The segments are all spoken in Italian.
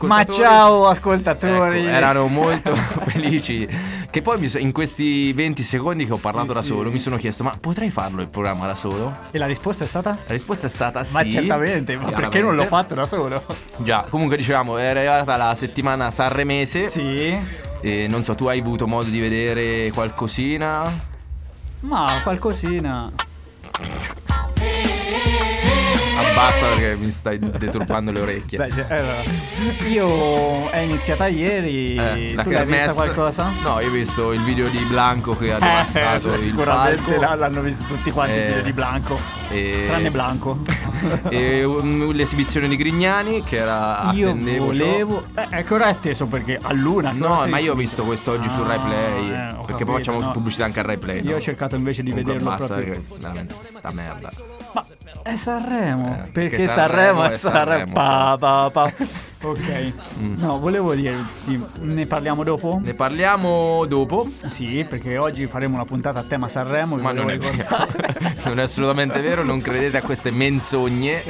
Ma ciao ascoltatori. Ecco, erano molto felici. Che poi in questi 20 secondi che ho parlato da solo mi sono chiesto: ma potrei farlo il programma da solo? E la risposta è stata? La risposta è stata sì. Ma certamente, ma perché non l'ho fatto da solo? Già, comunque dicevamo, è arrivata la settimana sanremese. Sì. E non so, tu hai avuto modo di vedere qualcosina? Ma qualcosina. Abbassa perché mi stai deturpando le orecchie. Dai, io è iniziata ieri. La Tu l'hai vista qualcosa? No, io ho visto il video di Blanco che ha devastato il sicuramente palco. l'hanno visto tutti quanti il video di Blanco, tranne Blanco. E l'esibizione di Grignani che era attendevo. Io volevo ecco, ora è atteso perché a luna. No, ma io ho visto quest'oggi su Rai Play perché capito, poi facciamo pubblicità anche a Rai Play. Io ho cercato invece di vederlo basta, proprio. veramente sta merda. Ma è Sanremo. Perché Sanremo è Sanremo. Pa. Ok. No, volevo dirti, ne parliamo dopo? Ne parliamo dopo? Sì, perché oggi faremo una puntata a tema Sanremo. Ma non è vero. Non è assolutamente vero, non credete a queste menzogne.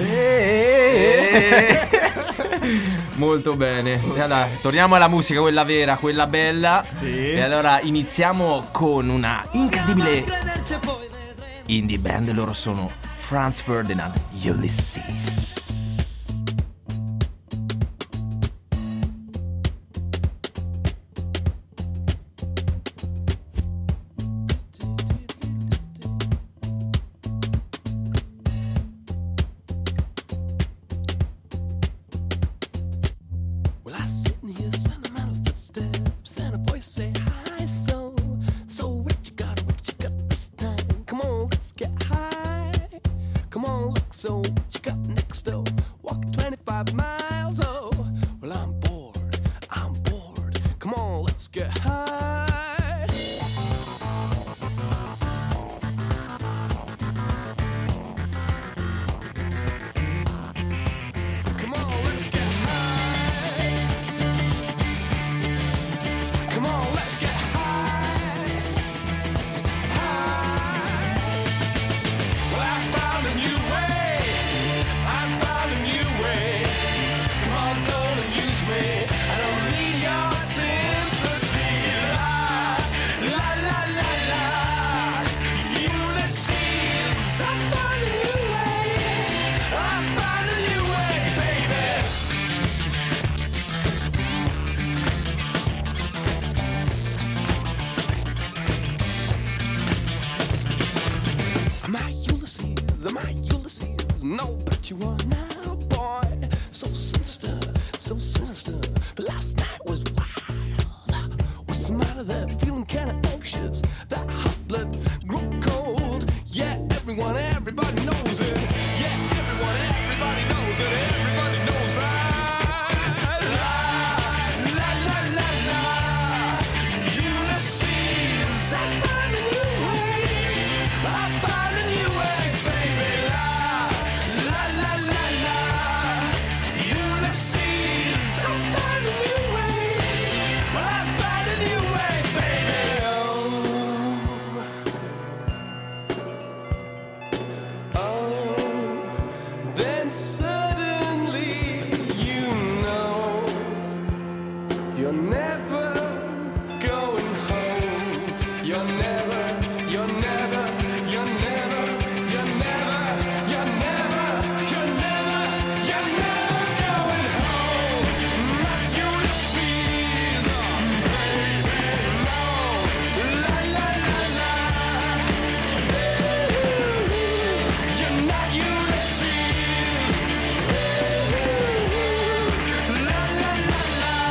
Molto bene. Allora, torniamo alla musica, quella vera, quella bella. Sì. E allora iniziamo con una incredibile indie band. Loro sono Franz Ferdinand, Ulysses. No, but you are now, boy. So sinister, but last night was wild. What's the matter there? Feeling kinda anxious. That hot blood grew cold. Yeah, everybody knows it. Yeah, everybody knows it. Everybody knows I lie. La la la la. Ulysses, I find a new way. I find a new way, baby. La la la la. Ulysses, I find a new way. I find a new way, baby. Oh, then suddenly you know you're never going home. You're never going home. Not Ulysses, baby, no. La la la la. You're not Ulysses. La la la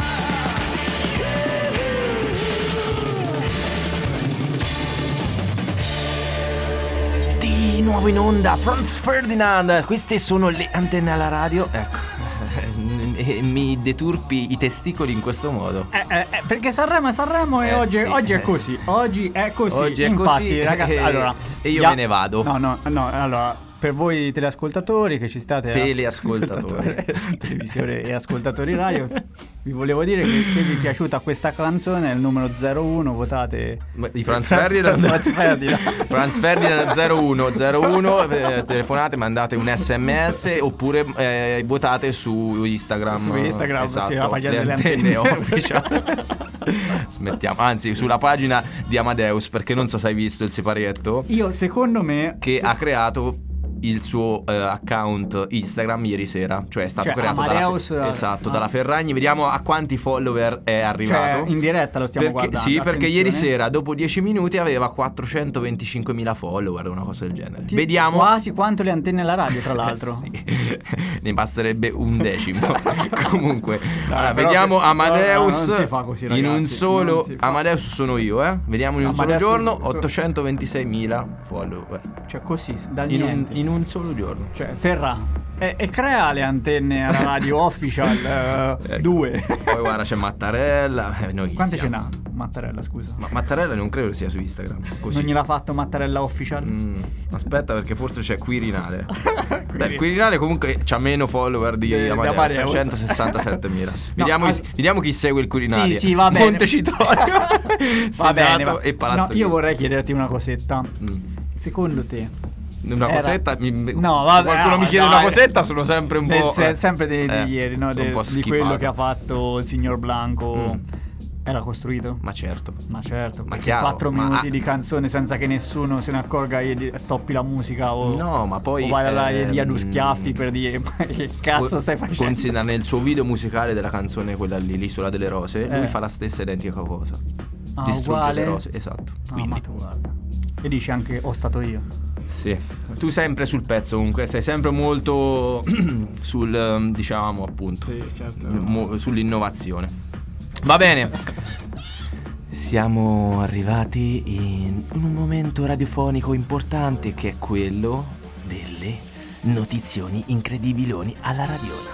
Di nuovo in onda Franz Ferdinand. Queste sono le antenne alla radio. Ecco. E mi deturpi i testicoli in questo modo. Perché Sanremo è Sanremo e oggi è così. Oggi è così. Oggi è infatti, così, ragazzi, allora, e io me ne vado. No, allora, per voi teleascoltatori che ci state Teleascoltatori. televisione e ascoltatori radio, Vi volevo dire che se vi è piaciuta questa canzone, il numero 01 votate di Franz Ferdinand. Franz Ferdinand 01 telefonate, mandate un SMS oppure votate su Instagram. Su Instagram, esatto, sì, la pagina le delle antenne antenne. officiali. Smettiamo, anzi sulla pagina di Amadeus, perché non so se hai visto il siparietto Secondo me che ha creato il suo account Instagram ieri sera, cioè è stato creato Amadeus, dalla Ferragni. Vediamo a quanti follower è arrivato. Cioè, in diretta lo stiamo guardando. Sì, perché attenzione. ieri sera dopo 10 minuti aveva 425.000 follower, una cosa del genere. Vediamo quasi quanto le antenne alla radio, tra l'altro. Sì. Ne basterebbe un decimo. Comunque Dai, vediamo che, Amadeus non si fa così, ragazzi, in un solo Amadeus sono io, vediamo in un Amadeus solo giorno 826.000 follower. Cioè così, dal In niente. un solo giorno. Cioè, Ferra, e crea le antenne alla radio official 2. Poi guarda, c'è Mattarella. Noi Quante ce n'ha Mattarella, scusa? Ma Mattarella non credo sia su Instagram. Così. Non gliel'ha fatto Mattarella official? Aspetta, perché forse c'è Quirinale. Beh, Quirinale comunque c'ha meno follower di Amadeus, 167.000. Vediamo chi segue il Quirinale. Sì, va bene. Montecitorio, va bene, Senato e Palazzo. No, io vorrei chiederti una cosetta. Secondo te una cosetta? No, vabbè, qualcuno mi chiede una cosetta, sono sempre un po'. Sempre di ieri, no? Un po' di quello che ha fatto il signor Blanco. Era costruito? Ma certo. Ma chiaro, 4 minuti di canzone senza che nessuno se ne accorga e stoppi la musica o no, ma poi o vai là e dia due schiaffi per dire ma che cazzo stai facendo? Considera nel suo video musicale della canzone quella lì, l'Isola delle Rose, lui fa la stessa identica cosa. Distrugge uguale? le rose, esatto. Quindi ma tu guarda. E dici anche ho stato io. Sì. Tu sempre sul pezzo comunque, sei sempre molto sul diciamo appunto certo. Sull'innovazione. Va bene. Siamo arrivati in un momento radiofonico importante che è quello delle notizioni incredibiloni alla radiona.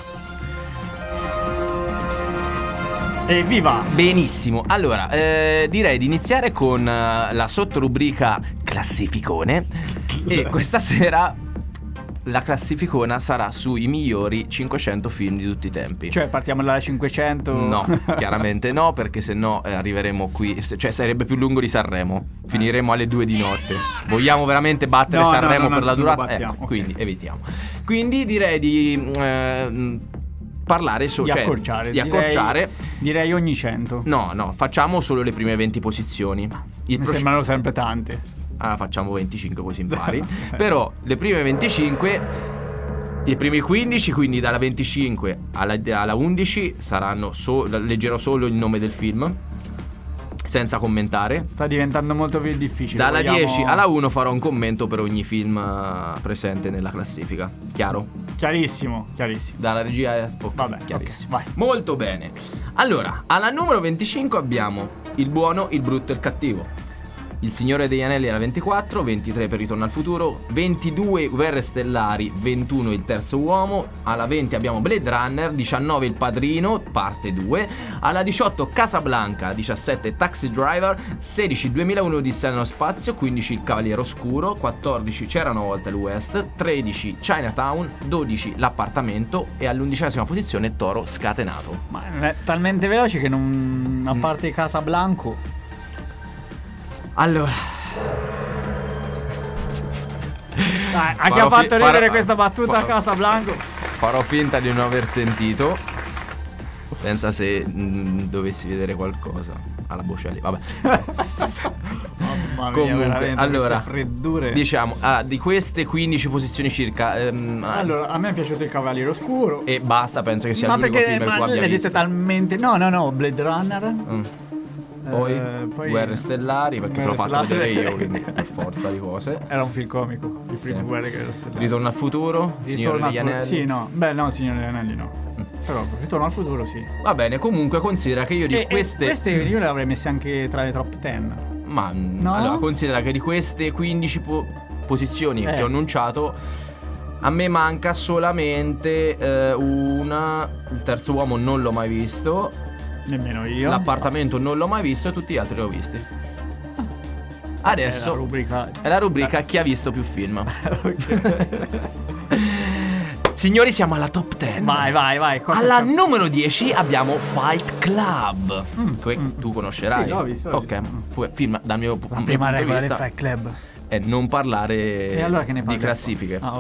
Evviva! Benissimo, allora direi di iniziare con la sottorubrica classificone e questa sera la classificona sarà sui migliori 500 film di tutti i tempi. Cioè partiamo dalla 500? No, chiaramente no, perché sennò arriveremo qui, cioè sarebbe più lungo di Sanremo, finiremo alle 2 di notte. Vogliamo veramente battere Sanremo per la durata? Okay. Quindi evitiamo. Quindi direi di parlare di accorciare. Direi ogni 100. No, facciamo solo le prime 20 posizioni. Mi sembrano sempre tante. Facciamo 25 così impari. Però le prime 25, i primi 15, quindi dalla 25 alla 11 saranno leggerò solo il nome del film senza commentare. Sta diventando molto più difficile. Dalla 10 alla 1 farò un commento per ogni film presente nella classifica. Chiaro? Chiarissimo. Dalla regia vabbè, chiarissimo. Okay, vai. Molto bene. Allora, alla numero 25 abbiamo Il buono, il brutto e il cattivo. Il Signore degli Anelli alla 24, 23 per Ritorno al futuro, 22 Guerre stellari, 21 Il terzo uomo, alla 20 abbiamo Blade Runner, 19 Il Padrino, parte 2, alla 18 Casablanca, 17 Taxi Driver, 16 2001 Odissea nello spazio, 15 Il Cavaliere Oscuro, 14 C'era una volta il West, 13 Chinatown, 12 L'appartamento e all'11ª posizione Toro scatenato. Ma è talmente veloce che non, a parte Casablanco. Allora, a chi ha fatto ridere questa battuta a Casablanco? Farò finta di non aver sentito. Pensa se dovessi vedere qualcosa alla Bocelli, vabbè. Mamma mia, comunque, allora, freddure. diciamo di queste 15 posizioni circa allora, a me è piaciuto Il Cavaliere Oscuro e basta, penso che sia l'unico perché, film che tu abbia le visto. dite talmente no, Blade Runner. Poi Guerre stellari, perché te l'ho fatto vedere io, quindi per forza di cose. Era un film comico, il primo Guerre stellari. Ritorno al futuro, Signore degli Anelli. Sì, no. Beh, no, Signore degli Anelli no. Però Ritorno al futuro sì. Va bene, comunque considera che io di queste io le avrei messe anche tra le top 10. Ma no? Allora, considera che di queste 15 posizioni che ho annunciato, a me manca solamente una. Il terzo uomo non l'ho mai visto. Nemmeno io. L'appartamento non l'ho mai visto e tutti gli altri li ho visti. Adesso è la rubrica chi ha visto più film. Signori, siamo alla top 10. Vai. Alla numero 10 abbiamo Fight Club. Tu conoscerai. Sì, l'ho visto. Ok, film dal mio punto La prima di regola del vista Fight Club. è non parlare E allora che ne di parli? classifiche. Ah,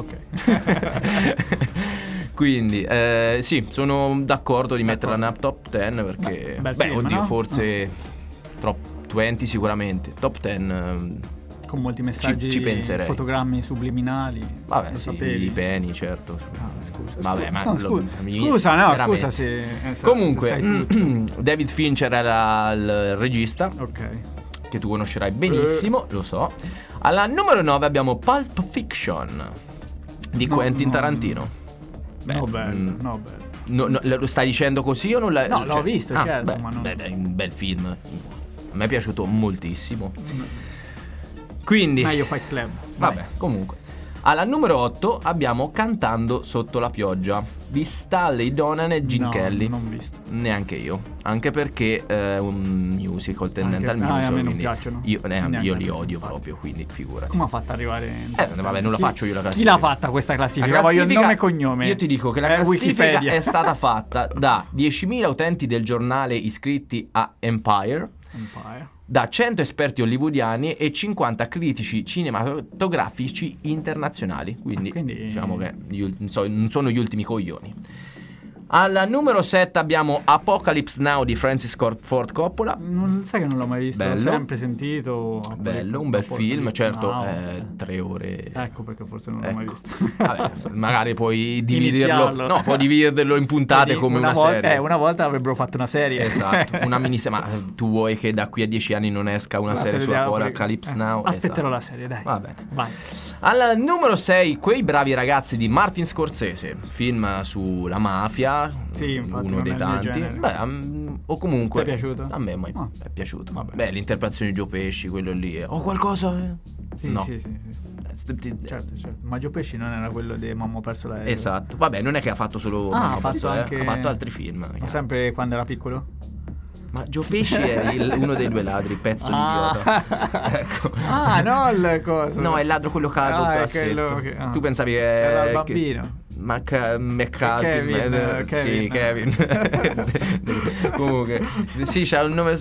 ok. Quindi, sì, sono d'accordo di metterla nella top 10 perché, Bel film, oddio, no? forse top 20 sicuramente. Top 10, Con molti messaggi, ci penserei. fotogrammi subliminali. vabbè, lo sì, sapevi? i peni, certo. Ah, scusa. Vabbè, ma no, lo- scusa, no, veramente. scusa se Comunque, se sai tutto. David Fincher era il regista, Ok. che tu conoscerai benissimo, lo so. Alla numero 9 abbiamo Pulp Fiction di Quentin Tarantino. Beh, No, bello. no, lo stai dicendo così o non l'hai? No, l'ho visto, certo, beh, ma non- beh, è un bel film. A me è piaciuto moltissimo. Quindi, Meglio Fight Club. Vai. vabbè, comunque. Alla numero 8 abbiamo Cantando sotto la pioggia di Stanley Donen e Gene No, Kelly. non visto. Neanche io. Anche perché è un musical, tendente al Anche- musical. a me non quindi piacciono. Io Neanche li a me, odio infatti. proprio, quindi figurati. Come ha fatto ad arrivare Vabbè, non la faccio io la Chi classifica. l'ha fatta questa classifica? La Voglio il classifica- nome e cognome. Io ti dico che la classifica Wikipedia. è stata fatta da 10.000 utenti del giornale iscritti a Empire, da 100 esperti hollywoodiani e 50 critici cinematografici internazionali. Quindi, Quindi- diciamo che non sono gli ultimi coglioni. Alla numero 7 abbiamo Apocalypse Now di Francis Ford Coppola. Sai che non l'ho mai visto, Bello. l'ho sempre sentito. Bello, un bel film, certo, No. 3 ore. Ecco perché forse non l'ho mai Ecco. visto. Vabbè, magari puoi dividerlo. Iniziarlo. No, puoi dividerlo in puntate Quindi come una serie. Una volta avrebbero fatto una serie. Esatto, una miniserie. Ma tu vuoi che da qui a 10 anni non esca una La serie su di Apocalypse Now? Aspetterò Esatto. la serie, dai. Va bene. Vai. Al numero 6, Quei bravi ragazzi di Martin Scorsese, film sulla mafia. Sì, infatti, uno non dei è il mio tanti. genere. Beh, o comunque. Ti è piaciuto? A me Ah. è piaciuto. Vabbè. Beh, l'interpretazione di Gio Pesci, quello lì. Ho qualcosa? Sì, No. sì. Certo. Ma Gio Pesci non era quello di Mamma ho perso l'aereo. Esatto. Vabbè, non è che ha fatto solo. Ah, Mamma ha fatto Perso, anche. ha fatto altri film. Ma sempre quando era piccolo? Ma Gio Pesci è uno dei due ladri, pezzo di idiota. Ecco. Ah, no, il coso. No, è il ladro quello col è passetto. quello che- Tu pensavi che era il bambino. McCarthy. Sì, Kevin. Comunque, sì, c'ha un nome.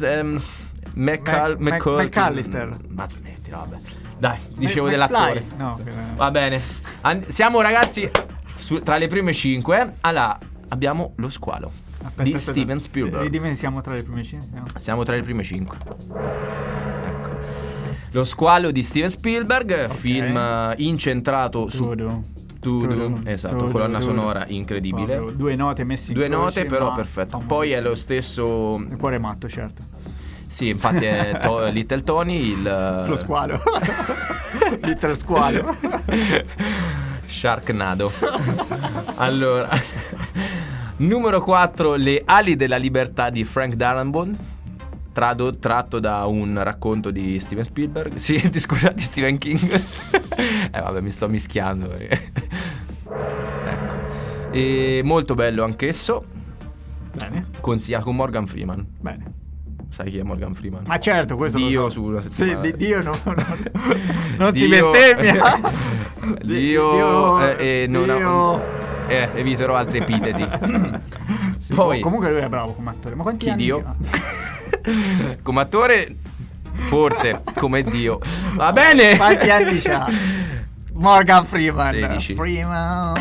McAllister. Ma smettila, vabbè. Dai, dicevo McFly. dell'attore. No, Va bene. Siamo ragazzi tra le prime 5. Allora, abbiamo Lo squalo di Steven Spielberg. Ridimi, siamo tra le prime 5. Siamo tra le prime 5. Ecco. Lo squalo di Steven Spielberg, film incentrato su esatto, colonna sonora incredibile. Proprio, due note messe in Due croce, note però ma perfetto. famoso. Poi è lo stesso. Il cuore matto, certo. Sì, infatti è Little Tony Lo squalo. Little squalo. Sharknado. Allora, numero 4, Le ali della libertà di Frank Darabont, tratto da un racconto di Steven Spielberg. Sì, scusa, di Stephen King. Vabbè, mi sto mischiando. Ecco. E molto bello anch'esso. Bene. Consigliato con Morgan Freeman. Bene. Sai chi è Morgan Freeman? Ma certo, questo Dio lo so. sulla Sì, settimana. di Dio non si Dio- bestemmia. Dio e non Dio. eviterò altri epiteti. Sì, Poi comunque lui è bravo come attore. Ma quanti chi anni Dio? ha? Come attore forse come Dio. Va bene. Quanti anni c'ha? Morgan Freeman. 16. Freeman.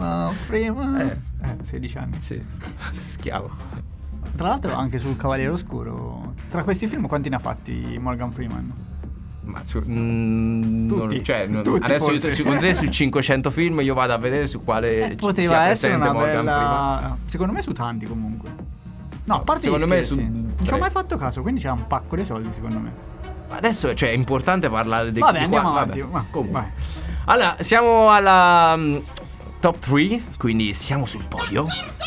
16 anni. Sì. Schiavo. Tra l'altro anche sul Cavaliere Oscuro. Tra questi film quanti ne ha fatti Morgan Freeman? Ma Tutti, adesso forse. con te su 500 film io vado a vedere su quale Poteva sia essere presente una Morgan Freeman. bella. Secondo me su tanti comunque. No, a parte Secondo gli me scherzi. su Non ci ho tre. mai fatto caso, quindi c'ha un pacco di soldi secondo me. Adesso è importante parlare di Vabbè, di andiamo qua- avanti. vabbè. Vai. Allora, siamo alla top 3, quindi siamo sul podio.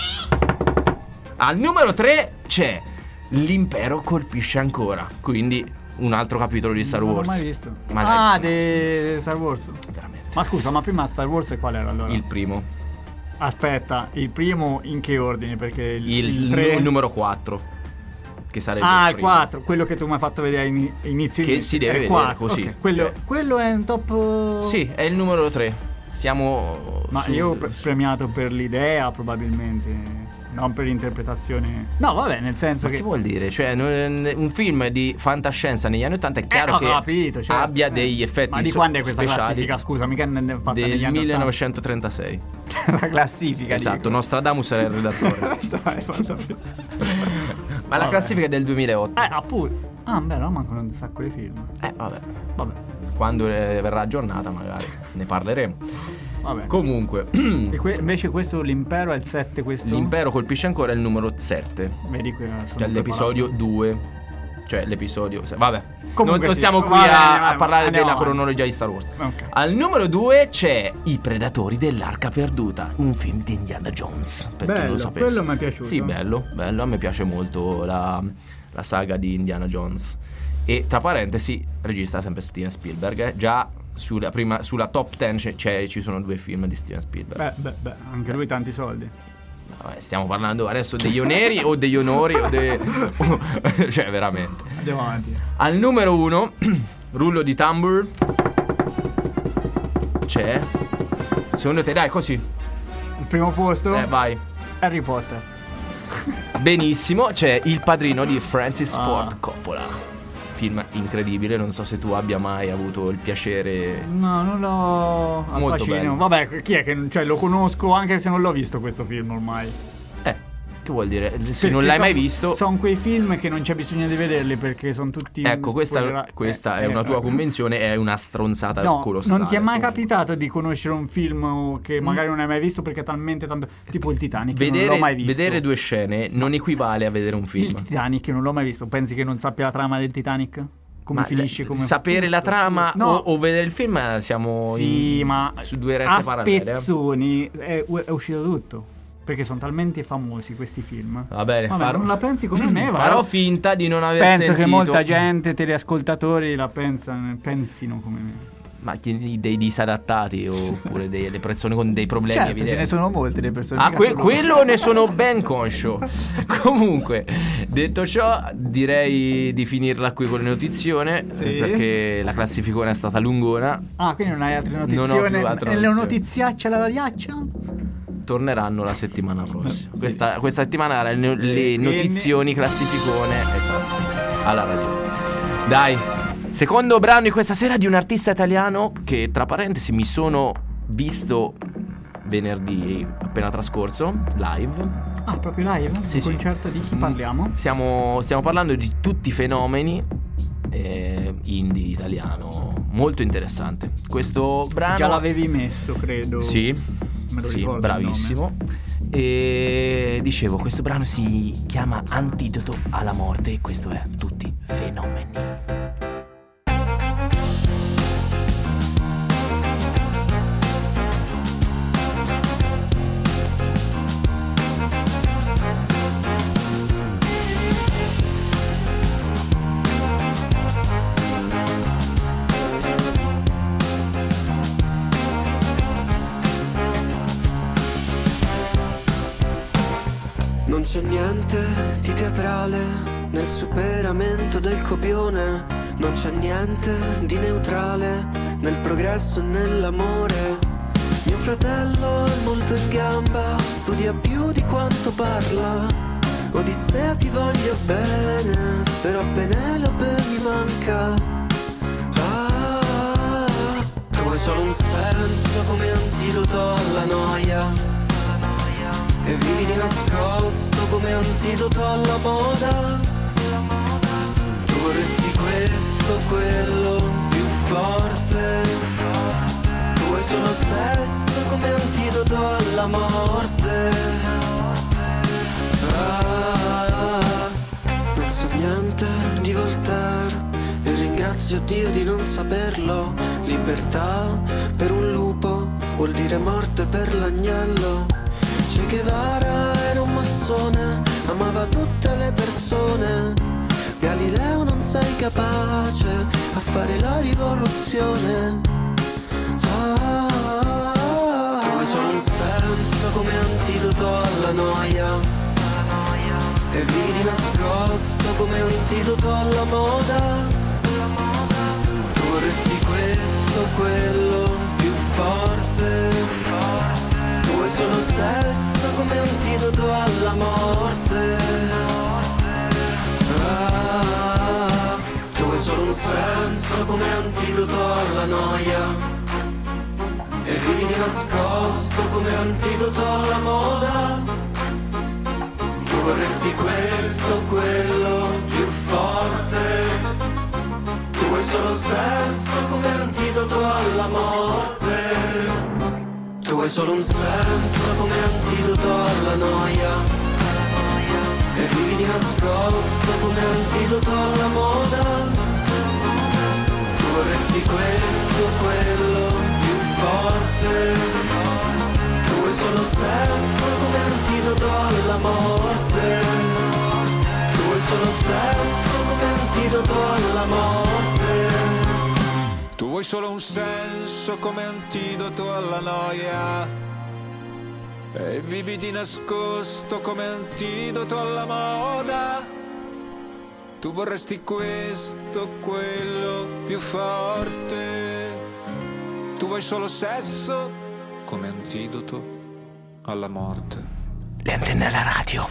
Al numero 3 c'è L'impero colpisce ancora, quindi un altro capitolo di Star Non Wars. l'ho mai visto. Ma di Star Wars. veramente. Ma scusa, ma prima Star Wars qual era allora? Il primo, Aspetta, il primo in che ordine? Perché il 3... numero 4, che sarebbe Ah, il primo. 4, quello che tu mi hai fatto vedere inizio Che si deve è il vedere 4. così, Ok, quello, cioè. quello è un top. Sì, è il numero 3. Siamo Ma io premiato per l'idea probabilmente, non per l'interpretazione. No, vabbè, nel senso Che che vuol dire? Cioè, un film di fantascienza negli anni 80 è chiaro ho che capito, certo. abbia degli effetti Ma di quando è questa speciali. classifica? Scusa, mica ne fatta negli Del anni 1936. 80. La classifica. Esatto, dico. Nostradamus era il redattore. Dai, Ma la classifica è del 2008. appunto. Ah, beh, no, mancano un sacco di film. Vabbè. Vabbè, Quando verrà aggiornata magari ne parleremo. vabbè. Comunque, E invece questo l'impero è il 7, questo. l'impero colpisce ancora il numero 7. Vedi qui Cioè l'episodio 2. Cioè l'episodio. Vabbè. Comunque non sì. stiamo qui Vabbè, a parlare andiamo della avanti. cronologia di Star Wars. Ok. Al numero 2 c'è I Predatori dell'Arca Perduta, un film di Indiana Jones. Per chi non Bello, lo sapesse. quello mi è piaciuto. Sì, bello. A me piace molto la saga di Indiana Jones. E tra parentesi, regista sempre Steven Spielberg. Già sulla top 10 ci sono 2 film di Steven Spielberg. Beh, anche lui tanti soldi. Vabbè, stiamo parlando adesso degli oneri o degli onori cioè veramente. Andiamo avanti. Al numero 1, rullo di tambur, c'è, secondo te, dai, così, Il primo posto vai. Harry Potter. Benissimo, c'è Il Padrino di Francis Ah. Ford Coppola. Film incredibile, non so se tu abbia mai avuto il piacere. No, non l'ho al Molto fascino. bello. Vabbè, chi è che cioè lo conosco anche se non l'ho visto questo film ormai. Che vuol dire? Se non l'hai mai visto. Sono quei film che non c'è bisogno di vederli perché sono tutti Ecco, questa è una tua convenzione, è una stronzata No, colossale. non ti è mai comunque. capitato di conoscere un film che magari non hai mai visto perché è talmente tanto tipo il Titanic, che non l'ho mai visto. Vedere 2 scene non equivale a vedere un Il film. Titanic non l'ho mai visto. Pensi che non sappia la trama del Titanic? Come Ma finisce? Come sapere la trama No. o vedere il film siamo Sì, ma su 2 rette a parallele. spezzoni è uscito tutto. Perché sono talmente famosi questi film. Va bene, Vabbè, non la pensi come me, farò finta di non aver Penso sentito. che molta gente, teleascoltatori, pensino come me. Ma dei disadattati oppure delle persone con dei problemi Certo, evidenti. ce ne sono molte le persone. Ah, che sono- quello ne sono ben conscio. Comunque, detto ciò, direi di finirla qui con le notizione. Sì. Perché la classificone è stata lungona. Ah, quindi non hai altre Non ho notizione? più altre E le notizioni. notiziacce alla variaccia? Torneranno la settimana prossima. Questa settimana erano le Quindi- notizioni classificone. Esatto. Alla ragione. Dai. Secondo brano di questa sera di un artista italiano che, tra parentesi, mi sono visto venerdì appena trascorso live. Ah, proprio live? Sì, Un sì. concerto di chi parliamo? Stiamo parlando di tutti i fenomeni indie italiano, molto interessante. Questo brano Già l'avevi messo, credo. Sì, Me lo sì, ricordo il bravissimo. E dicevo, questo brano si chiama Antidoto alla morte e questo è Tutti fenomeni. Non c'è niente di teatrale nel superamento del copione, non c'è niente di neutrale nel progresso e nell'amore. Mio fratello è molto in gamba, studia più di quanto parla. Odissea ti voglio bene, però Penelope mi manca. Tu vuoi solo un senso come antidoto alla noia. E vivi di nascosto come antidoto alla moda. Tu vorresti questo, quello, più forte. Tu vuoi solo sesso come antidoto alla morte. Non so niente di Voltaire e ringrazio Dio di non saperlo. Libertà per un lupo vuol dire morte per l'agnello. Che Guevara era un massone, amava tutte le persone. Galileo non sei capace a fare la rivoluzione. Tu vuoi solo un senso come antidoto alla noia. E vivi di nascosto come antidoto alla moda. Tu vorresti questo, quello, più forte. Tu vuoi solo sesso come antidoto alla morte. Tu vuoi solo un senso come antidoto alla noia. E vivi di nascosto come antidoto alla moda. Tu vorresti questo, quello, più forte. Tu vuoi solo sesso come antidoto alla morte. Tu vuoi solo un senso come antidoto alla noia. E vivi di nascosto come antidoto alla moda. Tu vorresti questo, quello, più forte. Tu vuoi solo sesso come antidoto alla morte. Tu vuoi solo sesso come antidoto alla morte. Tu vuoi solo un senso come antidoto alla noia. E vivi di nascosto come antidoto alla moda. Tu vorresti questo, quello, più forte. Tu vuoi solo sesso come antidoto alla morte. Le antenne alla radio.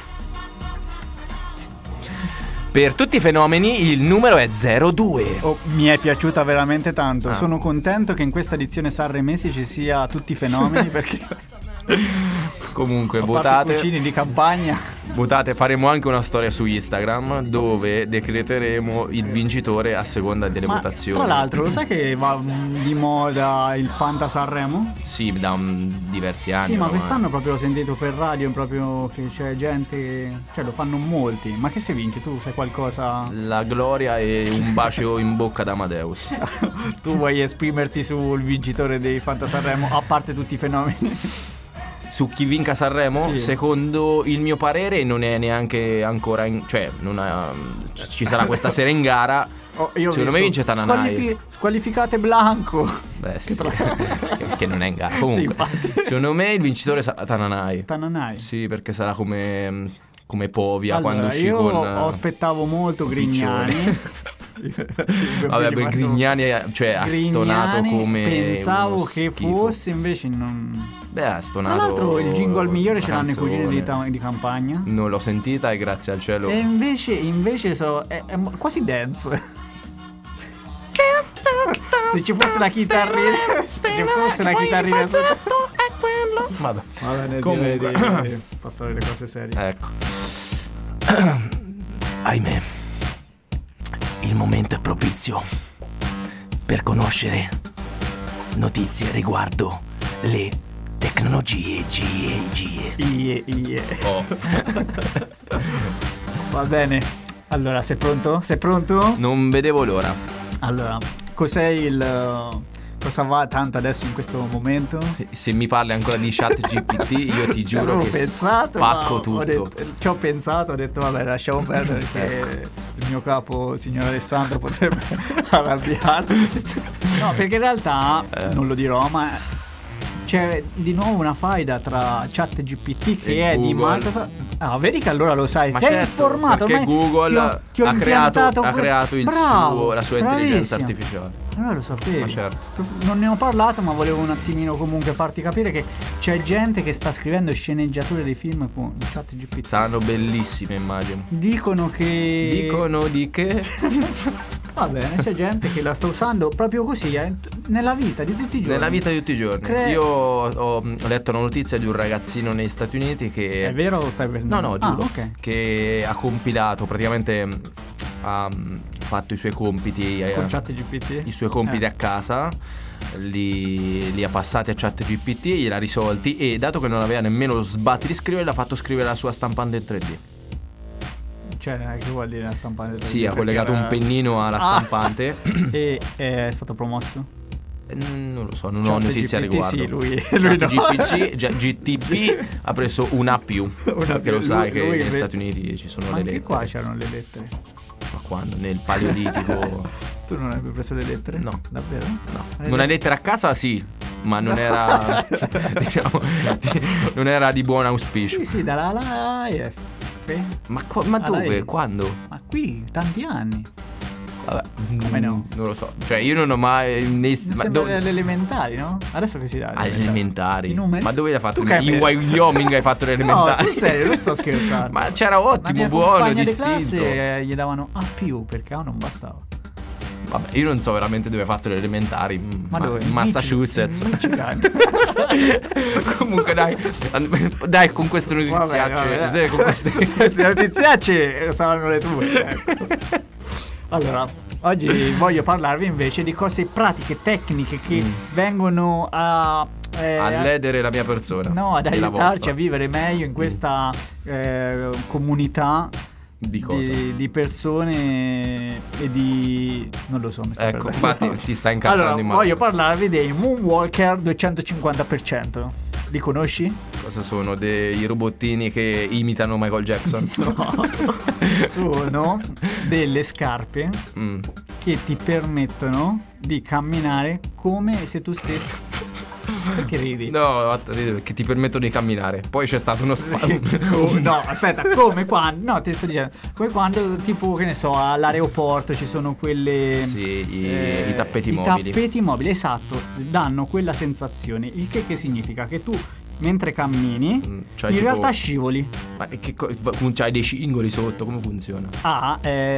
Per tutti i fenomeni il numero è 02. Mi è piaciuta veramente tanto. Sono contento che in questa edizione Sanremesi ci sia tutti i fenomeni perché Comunque a parte votate. cucini di campagna. Votate, faremo anche una storia su Instagram dove decreteremo il vincitore a seconda delle Ma votazioni. tra l'altro, lo sai che va di moda il Fanta Sanremo? Sì, da diversi anni. Sì, ma ormai. quest'anno proprio ho sentito per radio proprio che c'è gente, cioè lo fanno molti. Ma che se vinci tu sai qualcosa? La gloria e un bacio in bocca da Amadeus. Tu vuoi esprimerti sul vincitore dei Fanta Sanremo a parte tutti i fenomeni? Su chi vinca Sanremo, Sì. secondo il mio parere, non è neanche ancora cioè, ci sarà questa sera in gara. Io ho Secondo me visto vince Tananai. Squalificate Blanco. Beh, sì. che non è in gara. Sì, Comunque, infatti. secondo me il vincitore sarà Tananai. Tananai. Sì, perché sarà come Povia Allora, quando uscì io con aspettavo molto con Grignani. Vabbè, per Grignani cioè, ha stonato come pensavo uno che schifo. fosse, invece non. Beh, ha Tra stonato. l'altro il jingle migliore una ce l'hanno i cugini canzone. di campagna. Non l'ho sentita e grazie al cielo. E invece è quasi dance. Se ci fosse la chitarrina, se ci fosse la chitarrina sotto. Vabbè. Va bene, Comunque. direi di passare le cose serie. Ecco. Ahimè. Il momento è propizio per conoscere notizie riguardo le tecnologie GE. Oh. Va bene. Allora, sei pronto? Sei pronto? Non vedevo l'ora. Allora, cosa va tanto adesso in questo momento? Se mi parli ancora di chat GPT, io ti giuro Avevo che pensato, spacco ma tutto. ci ho pensato, ho detto vabbè, lasciamo perdere perché il mio capo, signor Alessandro, potrebbe arrabbiarsi. No, perché in realtà non lo dirò, ma c'è di nuovo una faida tra ChatGPT che E è di Google. Microsoft. Ah, vedi che allora lo sai, Ma sei certo, informato. perché ormai Google ti ho ha impiantato creato Bravo, la sua intelligenza bravissimo. artificiale. Allora lo sapevi. Ma certo. Non ne ho parlato, ma volevo un attimino comunque farti capire che c'è gente che sta scrivendo sceneggiature dei film con ChatGPT. Saranno bellissime, immagino. Dicono che Dicono di che? va bene, c'è gente che la sta usando proprio così nella vita di tutti i giorni. Nella vita di tutti i giorni. Io ho letto una notizia di un ragazzino negli Stati Uniti che È vero o stai per No, giuro. ok. Che ha compilato, praticamente ha fatto i suoi compiti Con ChatGPT. i suoi compiti a casa, li ha passati a ChatGPT, gliel'ha risolti e dato che non aveva nemmeno lo sbatti di scrivere, l'ha fatto scrivere la sua stampante in 3D. Cioè, che vuol dire la stampante? Sì, ha collegato un pennino alla stampante. E è stato promosso? Non lo so, non ho notizie a ChatGPT, riguardo. sì, lui no. GTP ha preso una più. Perché lo sai che lui negli invece- Stati Uniti ci sono Ma le anche lettere. qua c'erano le lettere. Ma quando? Nel paleolitico? Tu non hai più preso le lettere? No. Davvero? No. Non hai lettere a casa? Sì, ma non era diciamo, non era di buon auspicio. Sì, dalla Ma Alla dove? E. Quando? Ma qui, tanti anni. Vabbè, Come no? Non lo so. Cioè, io non ho mai. Mi sembra alle elementari, no? Adesso che si dà? Elementari. I numeri? Ma dove l'hai fatto? Tu che hai In messo? Wyoming hai fatto le No, elementari? sul serio, non sto scherzando. Ma c'era La ottimo, mia buono, compagna di distinto. classe gli davano A+, perché A non bastava. Vabbè, io non so veramente dove hai fatto le elementari. Ma dove? In Massachusetts. In Michigan. Comunque dai con queste notiziacce. Vabbè. Con queste... Le notiziacce saranno le tue. Ecco. Allora, oggi voglio parlarvi invece di cose pratiche, tecniche che vengono a ledere la mia persona. No, ad e la aiutarci vostra. a vivere meglio in questa comunità Di cosa? di persone e di... non lo so, mi sto Ecco, perdendo. infatti ti sta incazzando Allora, in mano. voglio parlarvi dei Moonwalker 250%. Li conosci? Cosa sono? Dei robottini che imitano Michael Jackson? Sono delle scarpe Mm. che ti permettono di camminare come se tu stessi... Perché ridi? No, che ti permettono di camminare. Poi c'è stato uno Oh, no, aspetta, come quando? No, ti sto dicendo. Come quando, tipo, che ne so, all'aeroporto ci sono quelle. Sì, i tappeti i mobili. tappeti mobili, esatto, danno quella sensazione. Il che significa che tu, mentre cammini, cioè in tipo- realtà scivoli. Ma c'hai dei cingoli sotto? Come funziona? Ha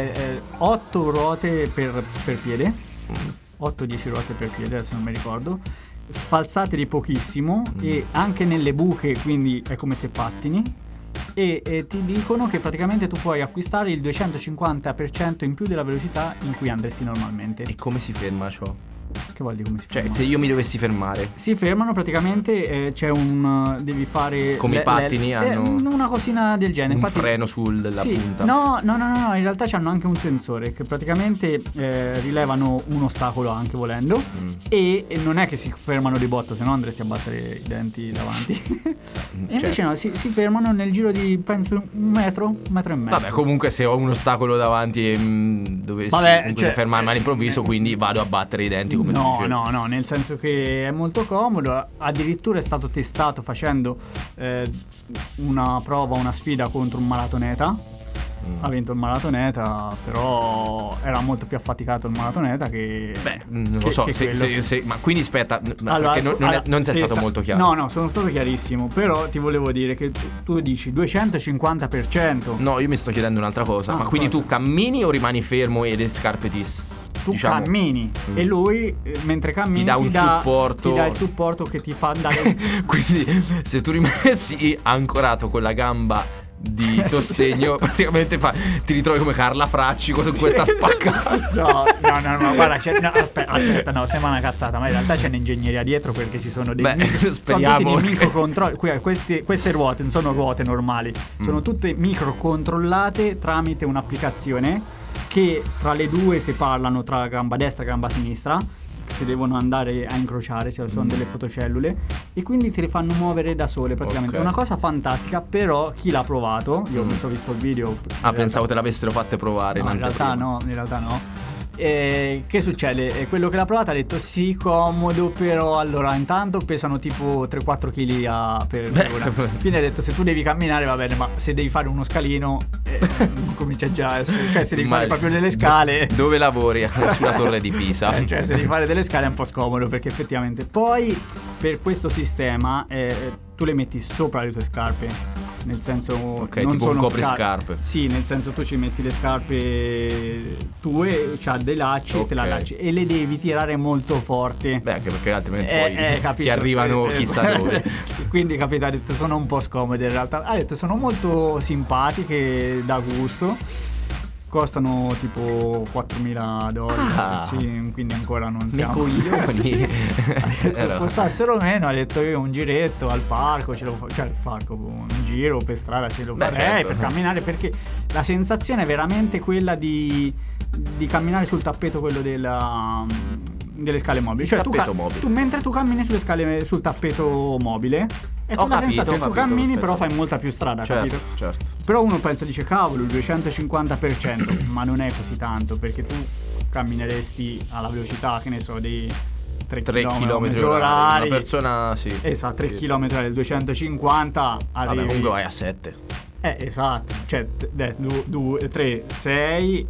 8 ruote per piede. 8-10 ruote per piede, adesso non mi ricordo. Sfalsate di pochissimo e anche nelle buche, quindi è come se pattini. E ti dicono che praticamente tu puoi acquistare il 250% in più della velocità in cui andresti normalmente. E come si ferma ciò? Che vuol dire come si Cioè, ferma? se io mi dovessi fermare, Si fermano praticamente, c'è un... devi fare... Come i pattini hanno una cosina del genere. un Infatti, freno sulla sì, punta. No, in realtà hanno anche un sensore che praticamente rilevano un ostacolo anche volendo e non è che si fermano di botto, se no andresti a battere i denti davanti. E invece Certo. no, si fermano nel giro di penso un metro e mezzo. Vabbè, comunque se ho un ostacolo davanti e dovessi comunque cioè, fermarmi all'improvviso, quindi vado a battere i denti come tu dicevi. No, nel senso che è molto comodo. Addirittura è stato testato facendo una prova, una sfida contro un maratoneta. Ha vinto il maratoneta, però era molto più affaticato il maratoneta che... Beh, non lo so, che ma quindi aspetta, Allora, perché non sei stato molto chiaro. No, sono stato chiarissimo, però ti volevo dire che tu dici 250%. No, io mi sto chiedendo un'altra cosa. Ah, Ma quindi cosa? tu cammini o rimani fermo e le scarpe ti Tu diciamo, cammini e lui mentre cammini ti dà un supporto. Ti dà il supporto che ti fa andare. Quindi se tu rimanessi ancorato con la gamba di sostegno, praticamente ti ritrovi come Carla Fracci con questa spaccata. No, guarda, aspetta, no, sembra una cazzata, ma in realtà c'è un'ingegneria dietro perché ci sono dei speriamo. sono tutti dei microcontrolli. Queste ruote non sono ruote normali, sono tutte microcontrollate tramite un'applicazione che tra le due si parlano tra gamba destra e gamba sinistra. Si devono andare a incrociare, cioè sono delle fotocellule e quindi te le fanno muovere da sole praticamente. Ok. È una cosa fantastica, però chi l'ha provato, io ho visto il video. Pensavo te l'avessero fatte provare No, in realtà no. Che succede? Quello che l'ha provato ha detto sì, comodo, però allora intanto pesano tipo 3-4 kg per una. Quindi ha detto se tu devi camminare va bene, ma se devi fare uno scalino comincia già a essere, cioè se devi fare proprio delle scale. Dove lavori? Sulla torre di Pisa. Cioè se devi fare delle scale è un po' scomodo perché effettivamente poi per questo sistema tu le metti sopra le tue scarpe. Nel senso Ok, non tipo un sono copriscarpe. Sì, nel senso tu ci metti le scarpe tue, c'ha dei lacci e te la lacci e le devi tirare molto forte. Beh, anche perché altrimenti poi capito, ti arrivano chissà dove. Quindi capito, ha detto sono un po' scomode in realtà. Ha detto sono molto simpatiche, da gusto. Costano tipo $4.000, quindi ancora non siamo. Coglioni. Ha detto costassero meno, ha detto io un giretto al parco cioè al parco, un giro per strada ce lo farei, certo. per camminare, perché la sensazione è veramente quella di camminare sul tappeto, quello delle scale mobili. Cioè tu mentre tu cammini sulle scale sul tappeto mobile è Ho una capito, sensazione, tu cammini perfetto. però fai molta più strada, capito? Certo. Però uno pensa, dice cavolo, il 250%, ma non è così tanto, perché tu cammineresti alla velocità, che ne so, dei 3 km orari. Una persona, sì. Esatto, 3 sì. km orari, il 250 arrivi. Vabbè, comunque vai a 7. Esatto, cioè 2, 3, 6,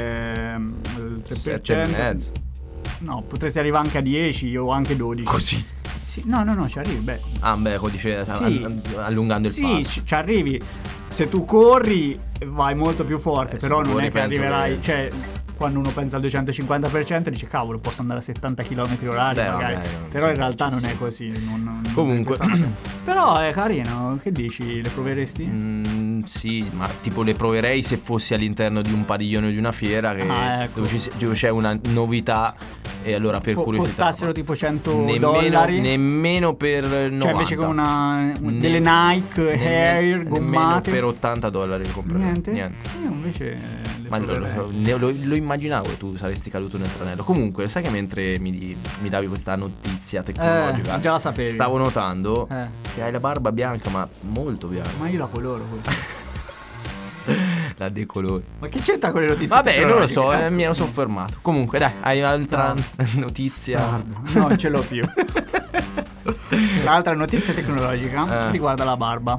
7,5. No, potresti arrivare anche a 10 o anche 12. Così? Sì, no, ci arrivi, beh. Codice Sì. allungando il passo. Sì, ci arrivi. Se tu corri vai molto più forte, però se tu non corri è che penso arriverai, che- cioè quando uno pensa al 250% dice cavolo, posso andare a 70 km/h magari. vabbè, però in realtà non è così. Non Comunque. è questa- però è carino, che dici? Le proveresti? Sì, ma tipo le proverei se fossi all'interno di un padiglione o di una fiera Ecco. dove c'è una novità, e allora per curiosità. Costassero tipo $100. Nemmeno per 90. Cioè invece con delle Nike Air nemmeno gommate. per $80 li comprerei. Niente? Io invece le Ma proverei. lo immaginavo che tu saresti caduto nel tranello. Comunque, sai che mentre mi davi questa notizia tecnologica, già la sapevi. stavo notando Eh. che hai la barba bianca, ma molto bianca. Ma io la coloro così. La decolori. Ma che c'entra con le notizie? Vabbè, non lo so, tecnologiche? mi ero soffermato. Comunque, dai, hai un'altra notizia? No, non ce l'ho più. L'altra notizia tecnologica riguarda la barba.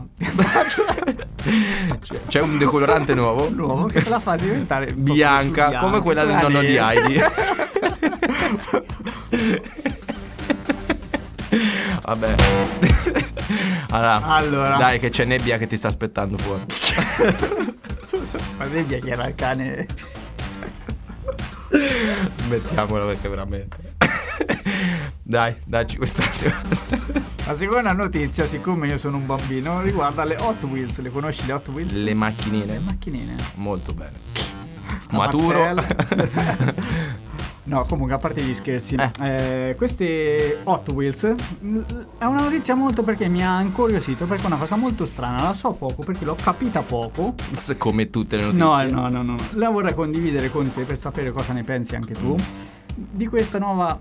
C'è un decolorante nuovo? L'uomo che te la fa diventare Bianca, come quella del nonno di Heidi. Vabbè. Allora, dai, che c'è nebbia che ti sta aspettando fuori. Ma vedi che era il cane. Mettiamola perché veramente. Dai, dacci questa La seconda notizia, siccome io sono un bambino, riguarda le Hot Wheels. Le conosci le Hot Wheels? Le macchinine. Le macchinine. Molto bene. La Maturo. Mattel. No, comunque a parte gli scherzi, queste Hot Wheels è una notizia molto, perché mi ha incuriosito, perché è una cosa molto strana, la so poco perché l'ho capita poco. Come tutte le notizie. No, la vorrei condividere con te per sapere cosa ne pensi anche tu di questa nuova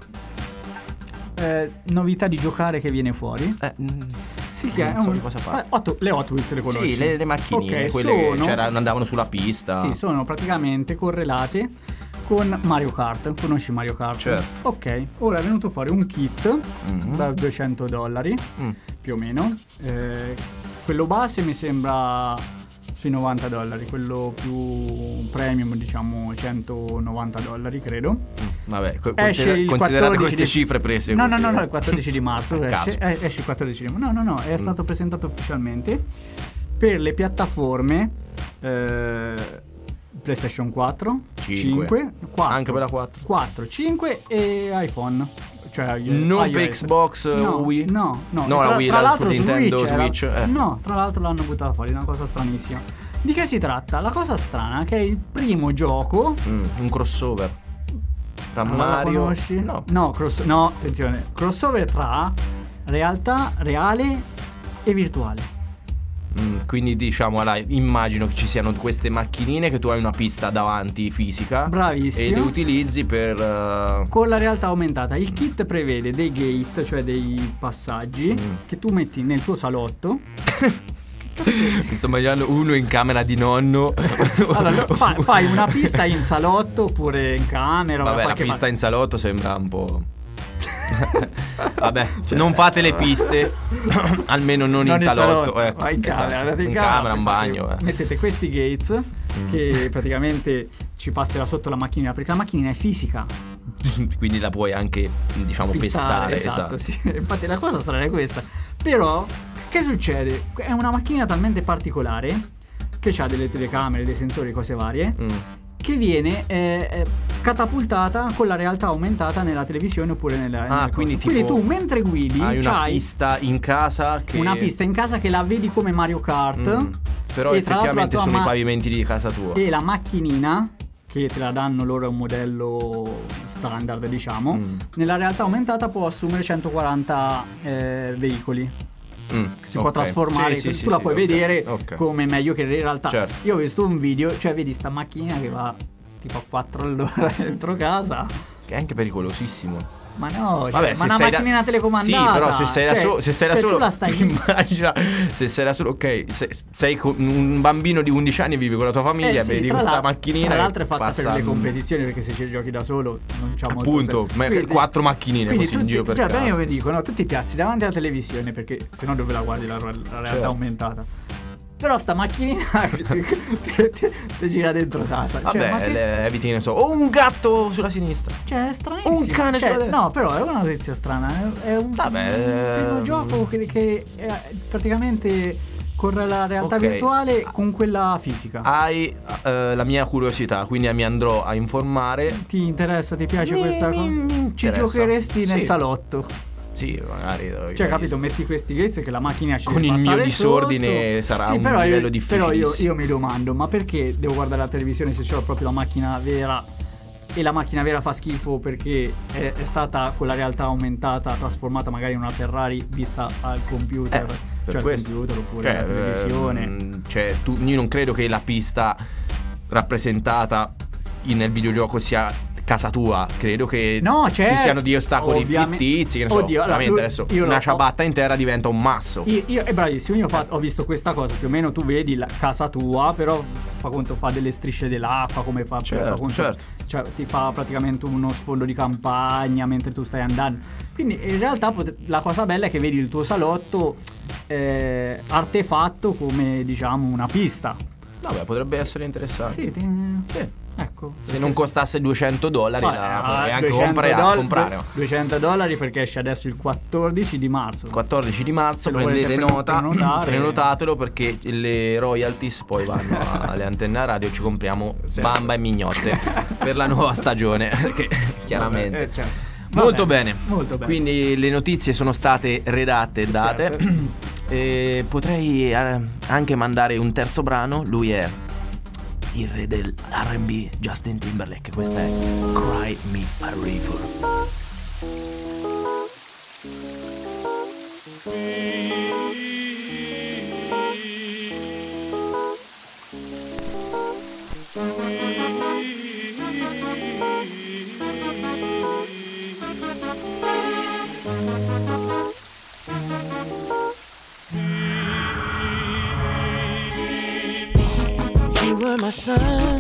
novità di giocare che viene fuori. Sì, che non so di cosa parli. le Hot Wheels le conosci? Sì, le macchinine, Ok, quelle sono- che andavano sulla pista. Sì, sono praticamente correlate con Mario Kart. Conosci Mario Kart? Certo. Ok, ora è venuto fuori un kit da $200 più o meno. Quello base mi sembra sui $90, quello più premium diciamo $190 credo. Vabbè, Esce il considerate 14 queste di- cifre prese. No, così, il 14 di marzo A caso. esce il 14 di marzo. No, è stato presentato ufficialmente per le piattaforme PlayStation 4, 5, 4, Anche per la 4. 4, 5 e iPhone. Cioè Non iOS. per Xbox Wii? No, No, la Wii, tra la l'altro Super Nintendo era- Switch. No, tra l'altro l'hanno buttata fuori, è una cosa stranissima. Di che si tratta? La cosa strana è che è il primo gioco. Un crossover tra Non la Mario. conosci? No. No, attenzione. Crossover tra realtà reale e virtuale. Quindi diciamo, immagino che ci siano queste macchinine che tu hai una pista davanti fisica. Bravissimo. E le utilizzi per Con la realtà aumentata. Il kit prevede dei gate, cioè dei passaggi che tu metti nel tuo salotto. Mi sto immaginando uno in camera di nonno. Allora, fai una pista in salotto oppure in camera. o da Vabbè, la qualche pista parte. in salotto sembra un po'. Vabbè, non fate le piste. Almeno non in salotto. Ecco, Vai in camera, esatto. andate In camera, in fate- bagno. Mettete questi gates che praticamente ci passerà sotto la macchinina, perché la macchinina è fisica. Quindi la puoi anche, diciamo, pestare. Esatto, sì. Infatti la cosa strana è questa. Però che succede? È una macchina talmente particolare che ha delle telecamere, dei sensori, cose varie, che viene catapultata con la realtà aumentata nella televisione oppure nella quindi quindi tipo tu mentre guidi hai una c'hai pista in casa che una pista in casa che la vedi come Mario Kart. Però e tra l'altro effettivamente la tua sono i pavimenti di casa tua. e la macchinina che te la danno loro, è un modello standard diciamo, nella realtà aumentata può assumere 140 veicoli. Si può trasformare, Sì, tu la puoi vedere ok. come meglio che in realtà. Certo. Io ho visto un video, cioè vedi sta macchina che va tipo a 4 all'ora dentro casa. Che è anche pericolosissimo. Ma no, cioè, Vabbè, ma se una sei macchinina telecomandata. Sì, però se sei da solo, se sei da solo, tu la stai immagina, se sei da solo, ok, sei con un bambino di 11 anni e vivi con la tua famiglia, sì, vedi tra questa l'altro- macchinina. Tra l'altro è che fatta passa, per le competizioni, perché se ci giochi da solo non c'ha molto appunto, senso. ma Quindi- 4 macchinine quindi così in tutti- giro per cioè, casa. io vi dico, no, tu ti piazzi davanti alla televisione, perché se no dove la guardi la realtà Certo. aumentata. Però sta macchinina ti gira dentro casa. Vabbè, ma che eviti, ne so. O un gatto sulla sinistra. Cioè, è stranissimo. Un cane sulla destra. No, però è una notizia strana. È un videogioco che praticamente corre la realtà virtuale con quella fisica. Hai la mia curiosità, quindi mi andrò a informare. Ti interessa, ti piace questa cosa? Ci giocheresti nel salotto? Sì, magari. Cioè, capito, metti questi case che la macchina ci con il mio disordine sotto. sarà un livello difficilissimo. Però io mi domando, ma perché devo guardare la televisione se c'ho proprio la macchina vera e la macchina vera fa schifo perché è stata con la realtà aumentata trasformata magari in una Ferrari vista al computer, cioè al computer oppure alla televisione. Io non credo che la pista rappresentata nel videogioco sia casa tua, credo che ci siano degli ostacoli fittizi, che ne so, veramente adesso una ciabatta in terra diventa un masso. Io è bravissimo, ho visto questa cosa, più o meno tu vedi la casa tua, però fa delle strisce dell'acqua, come fa, certo. Cioè ti fa praticamente uno sfondo di campagna mentre tu stai andando. Quindi in realtà la cosa bella è che vedi il tuo salotto artefatto come, diciamo, una pista. Vabbè, potrebbe essere interessante. Sì. Ecco, se non costasse $200 la anche comprare. $200 perché esce adesso il 14 di marzo. 14 di marzo, prendete nota, prenotatelo perché le royalties poi vanno alle antenne radio, ci compriamo bamba e mignotte per la nuova stagione, perché chiaramente. Molto bene. Quindi le notizie sono state redatte e date. E potrei anche mandare un terzo brano, lui è il re del R&B, Justin Timberlake. Questa è Cry Me a River. You were my sun,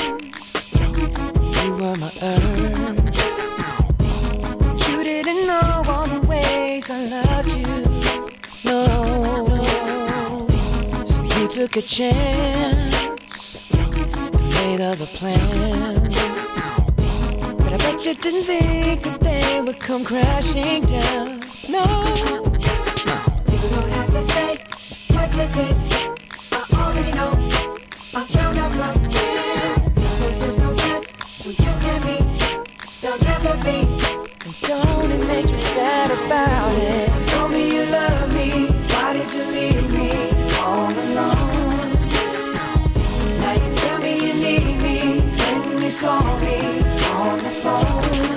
you were my earth. You didn't know all the ways I loved you, no. So you took a chance and made other plans, but I bet you didn't think that they would come crashing down. No, you don't have to say what you did, I already know. I found out from here, there's just no chance when you and me, there'll never be. And don't it make you sad about it? Told me you love me, why did you leave me all alone? Now you tell me you need me, when you call me on the phone.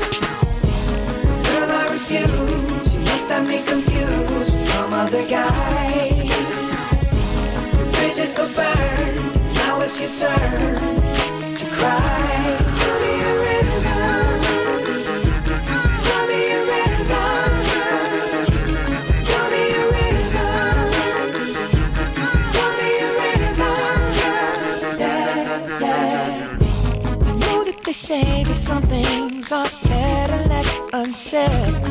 Girl, I refuse, you must have me confused with some other guy. Bridges go burn, now it's your turn to cry. Draw me a river, draw me a river, draw me a river, draw me a river, yeah. I know that they say that some things are better left unsaid,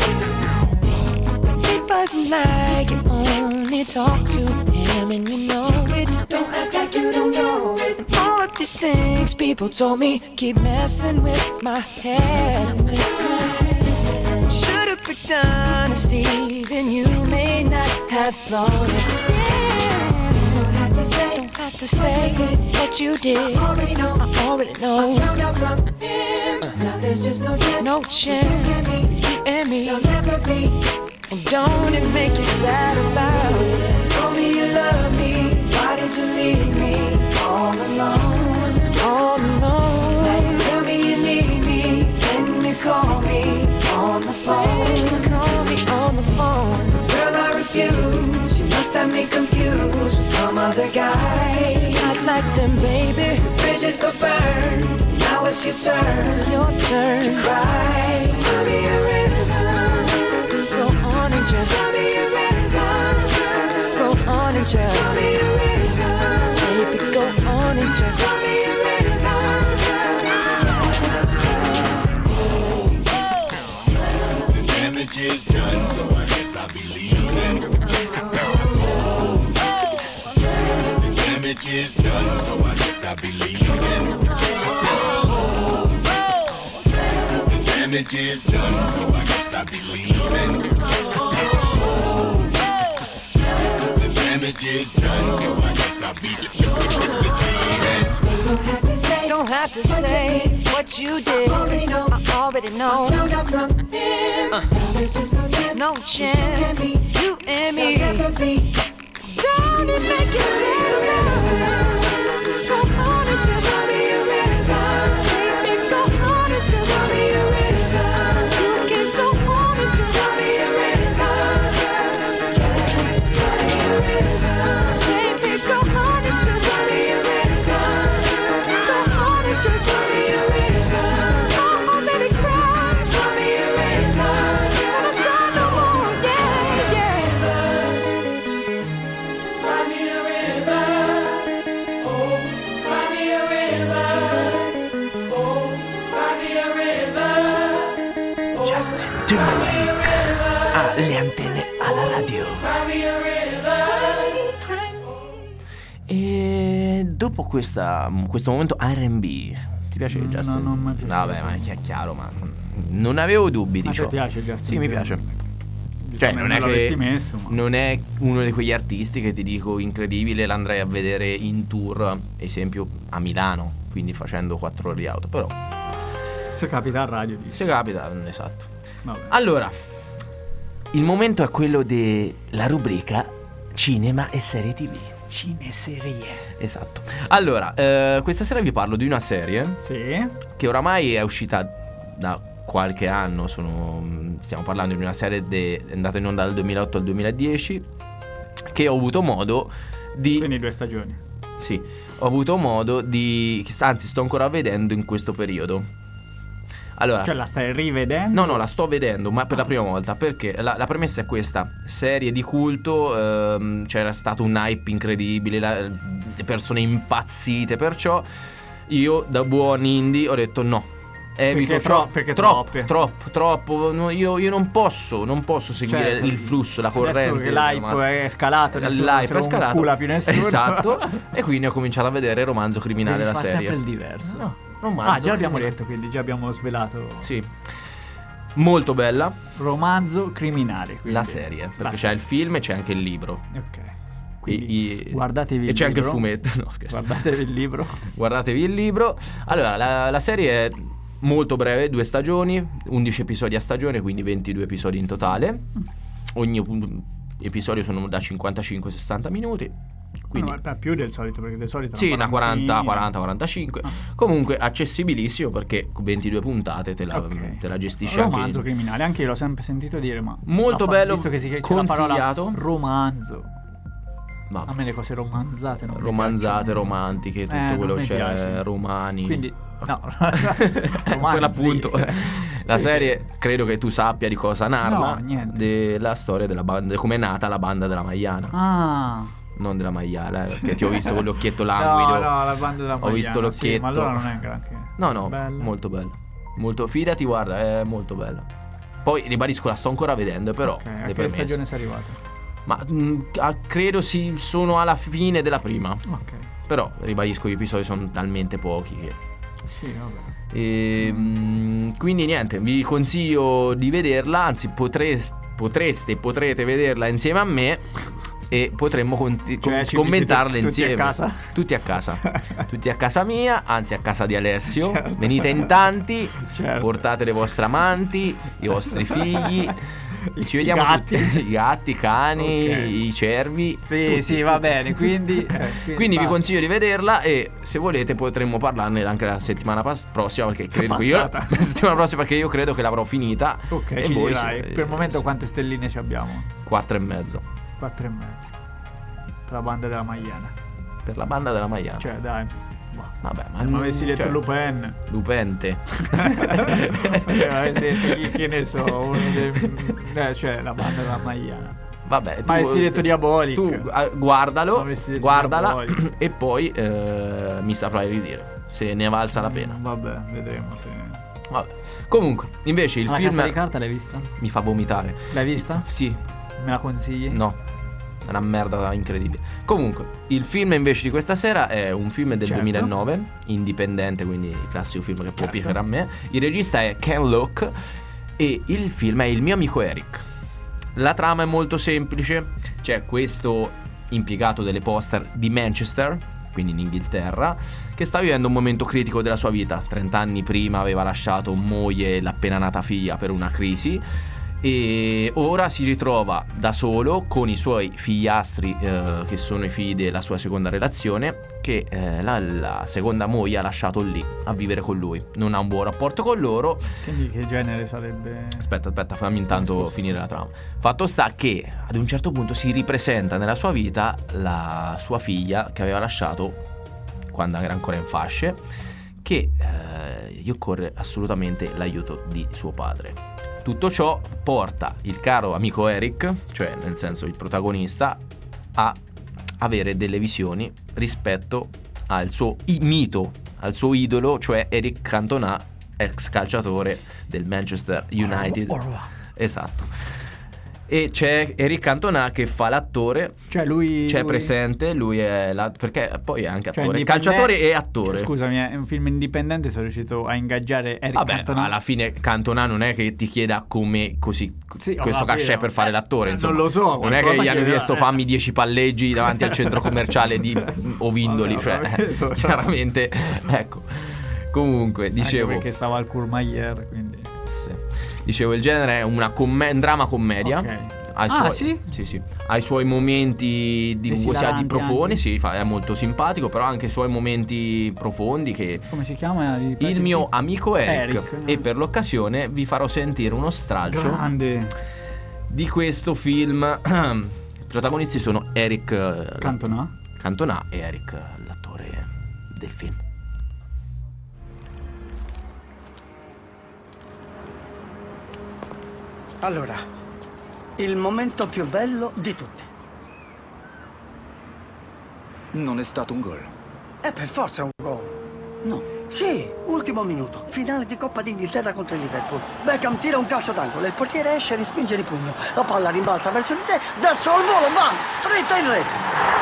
but it wasn't like you only talk to him and you know it. Don't act like you don't know it. And all of these things people told me keep messing with my head. Should've picked honesty, then you may not have thought it. Don't have to say what you did. I already know. I found out from him. Now there's just no chance. You and me, there'll never be. And don't it make you sad about it? Told me you love me, why did you leave me all alone? All alone. Now you tell me you need me, when you call me on the phone. Call me on the phone. Girl, I refuse, you must have me confused with some other guy. Not like them, baby. Bridges go burn, now it's your turn. It's your turn to cry. So call me a river. Go on and just tell me a river. Go on and just tell me a river. Baby, go on and just tell me a river. The damage is done, so I guess I'll be leaving. believing. The damage is done, so I guess I'll be leaving. The damage is done, so I guess I'll be leaving. Don't have to say what you did. I already know. No chance, you and me. Don't it make you sad? Go on and just tell me you're ready. Baby, go on and just tell me you're ready. You can go on and just tell me you're ready. Baby, go on and just tell me you're ready. Go on and just tell me you're ready. Oh, baby, cry, tell me you're ready. Gonna cry no more, yeah, yeah. Cry me a river, oh, cry me a river, oh, cry me a river. Justin Timberlake ha le antenne alla radio. Cry me a river. E dopo questo momento R&B, ti piace Justin? non mi piace. Vabbè, ma è chiaro, ma non avevo dubbi, Ma dicevo. ti piace Justin? Sì, mi piace. Timberlake? Cioè, non è l'avresti che messo, ma... non è uno di quegli artisti che ti dico incredibile, l'andrei a vedere in tour, esempio a Milano, quindi facendo 4 ore di auto, però Se capita a radio dici. se capita, esatto. Vabbè. Allora, il momento è quello della rubrica cinema e serie TV. Cineserie. Esatto. Allora, questa sera vi parlo di una serie Sì. che oramai è uscita da qualche anno. Stiamo parlando di una serie è andata in onda dal 2008 al 2010, che ho avuto modo di... Quindi 2 stagioni. Sì, ho avuto modo di... anzi, sto ancora vedendo in questo periodo. Allora, Cioè la stai rivedendo? no, la sto vedendo, ma per la prima volta, perché la premessa è questa: serie di culto, c'era stato un hype incredibile, le persone impazzite, perciò io da buon indie ho detto no. Evito Perché troppe. troppo. No, io non posso seguire Certo. il flusso, la corrente. Adesso che l'hype è scalato, L'hype è scalato. Non cula più nessuno. Esatto. E quindi ho cominciato a vedere Romanzo Criminale, Devi la fare serie. sempre il diverso. No, Romanzo Già l'abbiamo Criminale. detto, quindi già abbiamo svelato. Sì. Molto bella Romanzo criminale, quindi. la serie, perché La c'è serie. il film e c'è anche il libro. Ok. Quindi I- guardatevi e il c'è anche il libro. fumetto. No, scherzo. Guardatevi il libro. Guardatevi il libro. Allora, la serie è molto breve, 2 stagioni, 11 episodi a stagione, quindi 22 episodi in totale. Ogni episodio sono da 55-60 minuti. Quindi No, più del solito, perché del solito sì, una 40. 40-45. Comunque accessibilissimo, perché 22 puntate te la Ok. gestisci Romanzo anche. criminale, anche io l'ho sempre sentito dire, ma Molto bello, visto che c'è la parola consigliato. romanzo. Ma A me le cose romanzate non mi romanzate, piacciono. romantiche, tutto non quello mi che c'è, piace. romani. Quindi no. Per Romanzi. l'appunto, la serie credo che tu sappia di cosa narra. No, niente. Della storia della banda, come è nata la banda della Maiana. Ah. Non della maiala, perché ti ho visto con l'occhietto languido. No, la banda della Ho visto Maiana, l'occhietto. sì, ma allora non è granché. No, Bella. molto bello. Molto, fidati, guarda, è molto bella. Poi ribadisco, la sto ancora vedendo, però Ok, a le che premesse. stagione sei arrivato? Ma credo sono alla fine della prima. Ok. Però ribadisco, gli episodi sono talmente pochi che. Sì, vabbè. Quindi niente, vi consiglio di vederla, anzi potrete vederla insieme a me e potremmo Cioè, ci commentarla inviti tutti insieme. a casa? Tutti a casa. Tutti a casa mia, anzi a casa di Alessio. Certo. Venite in tanti, Certo. portate le vostre amanti, i vostri figli. Ci vediamo gatti. tutti. I gatti, i cani, Ok. i cervi. Sì, tutti. sì, va bene, quindi Quindi vi basta. consiglio di vederla e se volete potremmo parlarne anche la settimana prossima, perché credo che io passata. la settimana prossima, perché io credo che l'avrò finita. Ok, e ci voi dirai. Per il momento sì, quante stelline ci abbiamo? 4,5 4,5. Per la banda della Maiana. per la banda della Maiana. Cioè, dai. Vabbè, ma Ma avessi detto cioè, Lupin. Lupente. Avessi detto che ne so, uno cioè la banda della Maiana. Vabbè, Ma avessi detto Diabolic. Tu guardalo, Avessi detto guardala Diabolic. e poi mi saprai ridire se ne valsa la pena. Vabbè, vedremo se. Vabbè. Comunque, invece il La film Casa di Carta l'hai vista? mi fa vomitare. L'hai vista? Sì, Me la consigli? no. una merda incredibile. Comunque, il film invece di questa sera è un film del 2009, indipendente, quindi classico film che può piacere a me. Il regista è Ken Loach e il film è Il mio amico Eric. La trama è molto semplice, c'è questo impiegato delle poster di Manchester, quindi in Inghilterra, che sta vivendo un momento critico della sua vita. 30 anni prima aveva lasciato moglie e l'appena nata figlia per una crisi e ora si ritrova da solo con i suoi figliastri, che sono i figli della sua seconda relazione, che la seconda moglie ha lasciato lì a vivere con lui. Non ha un buon rapporto con loro. Quindi che genere sarebbe? Aspetta, fammi intanto finire la trama. Fatto sta che ad un certo punto si ripresenta nella sua vita la sua figlia che aveva lasciato quando era ancora in fasce, che gli occorre assolutamente l'aiuto di suo padre. Tutto ciò porta il caro amico Eric, cioè nel senso il protagonista, a avere delle visioni rispetto al suo mito, al suo idolo, cioè Eric Cantona, ex calciatore del Manchester United. Esatto. E c'è Eric Cantona che fa l'attore, cioè lui presente, lui è perché poi è anche cioè attore, calciatore e attore. Scusami, è un film indipendente, sono riuscito a ingaggiare Eric Cantona. Alla fine Cantona non è che ti chieda come così sì, questo cachet per fare l'attore, insomma. Non lo so, non è che gli hanno chiesto fammi 10 palleggi davanti al centro commerciale di Ovindoli, chiaramente, ecco. Comunque, dicevo, anche perché stava al Courmayeur, quindi dicevo, il genere è un drama commedia. Okay. Sì? Sì. Ha i suoi momenti di profondi, sì, è molto simpatico, però ha anche i suoi momenti profondi che... Come si chiama? Il mio amico Eric. E per l'occasione vi farò sentire uno stralcio di questo film. I protagonisti sono Eric Cantona e Eric, l'attore del film. Allora, il momento più bello di tutti. Non è stato un gol. È per forza un gol. No. Sì, ultimo minuto, finale di Coppa d'Inghilterra contro il Liverpool. Beckham tira un calcio d'angolo, il portiere esce e respinge di pugno. La palla rimbalza verso di te, destro al volo, bam! Dritto in rete.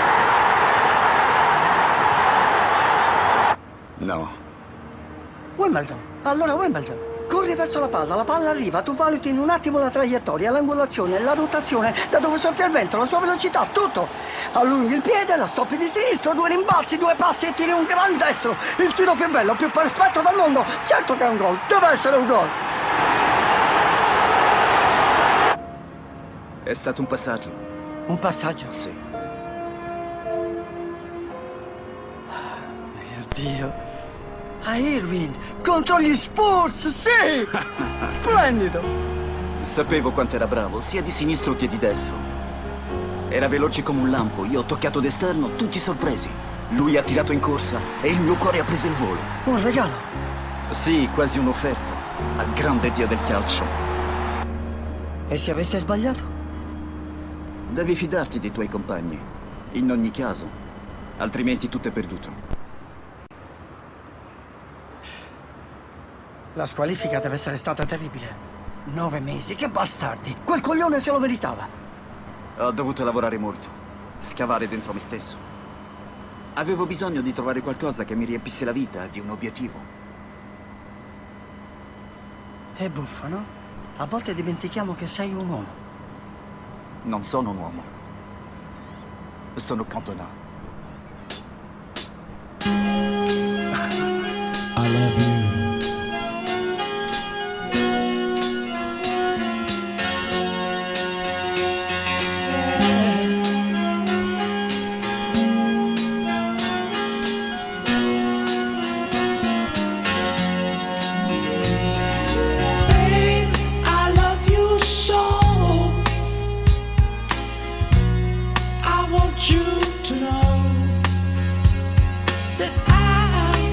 No. Wimbledon. Allora Wimbledon. Corri verso la palla arriva, tu valuti in un attimo la traiettoria, l'angolazione, la rotazione, da dove soffia il vento, la sua velocità, tutto. Allunghi il piede, la stoppi di sinistro, 2 rimbalzi, 2 passi e tiri un gran destro. Il tiro più bello, più perfetto del mondo. Certo che è un gol, deve essere un gol. È stato un passaggio. Un passaggio? Sì. Mio Dio. A Irving, contro gli Spurs, sì! Splendido! Sapevo quanto era bravo, sia di sinistro che di destro. Era veloce come un lampo, io ho toccato d'esterno, tutti sorpresi. Lui ha tirato in corsa e il mio cuore ha preso il volo. Un regalo? Sì, quasi un'offerta al grande dio del calcio. E se avesse sbagliato? Devi fidarti dei tuoi compagni, in ogni caso, altrimenti tutto è perduto. La squalifica deve essere stata terribile. 9 mesi, che bastardi! Quel coglione se lo meritava. Ho dovuto lavorare molto, scavare dentro me stesso. Avevo bisogno di trovare qualcosa che mi riempisse la vita di un obiettivo. È buffo, no? A volte dimentichiamo che sei un uomo. Non sono un uomo. Sono Cantona. I love you. You to know that I